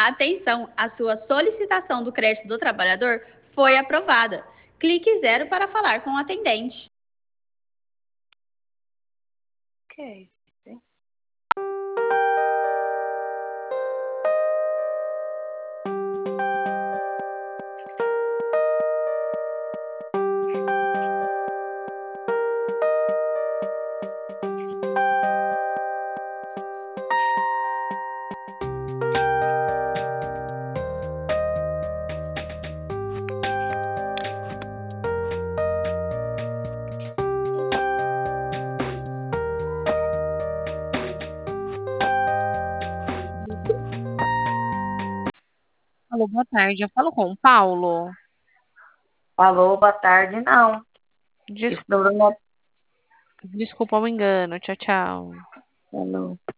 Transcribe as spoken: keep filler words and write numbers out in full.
Atenção, a sua solicitação do crédito do trabalhador foi aprovada. Clique zero para falar com o atendente. Ok. Alô, boa tarde. Eu falo com o Paulo. Falou, boa tarde, não. Des- Estou dando Desculpa o engano. Tchau, tchau. Falou.